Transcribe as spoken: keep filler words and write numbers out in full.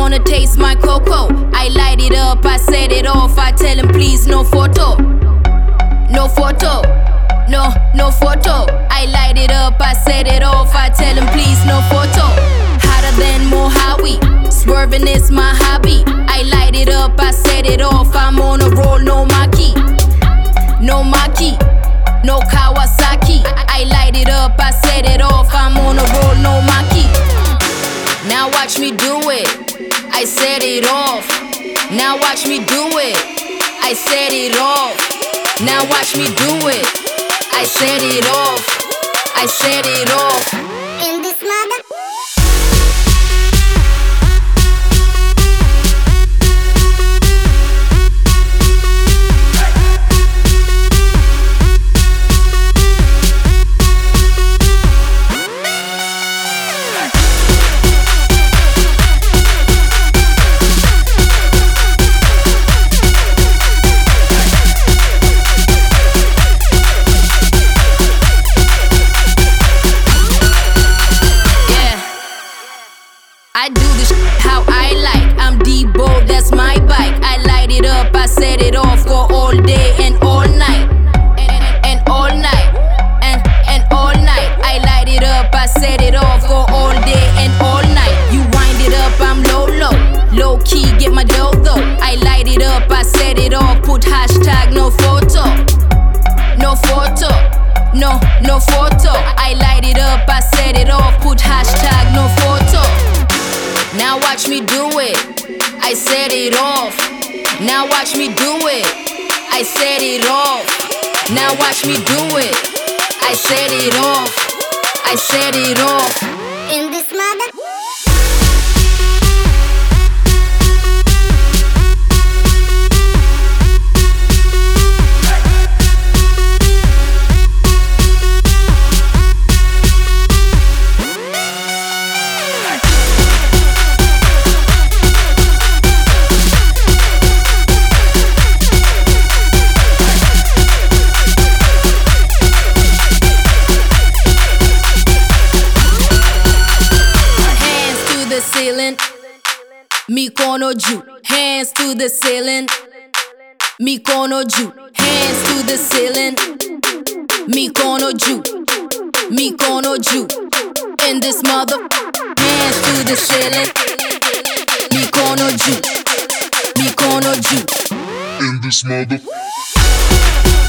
wanna taste my cocoa. I light it up, I set it off. I tell him please no photo, no photo, no, no photo. I light it up, I set it off. I tell him please no photo. Hotter than Mojave, swerving is my hobby. I light it up, I set it off. I'm on a roll, no Maki, no Maki, no Kawasaki. I light it up, I set it off. I'm on a roll, no Maki. Now watch me do it, I set it off. Now watch me do it, I set it off. Now watch me do it, I set it off. I set it off. In this mother. I do this how I like. I'm D-Bold, that's my bike. I light it up, I set it off. Go all day and all night, and, and, and all night, and, and all night. I light it up, I set it off. Go all day and all night. You wind it up, I'm low, low, low key, get my dough though. I light it up, I set it off. Put hashtag no photo, no photo, no, no photo. I light it up, I set it off. Put hashtag no photo. Now watch me do it, I set it off. Now watch me do it, I set it off. Now watch me do it, I set it off. I set it off. In this mother. Ceiling, mikono juu, hands to the ceiling, mikono juu, hands to the ceiling, mikono juu, mikono juu. In this mother, hands to the ceiling, mikono juu, mikono juu. In this mother.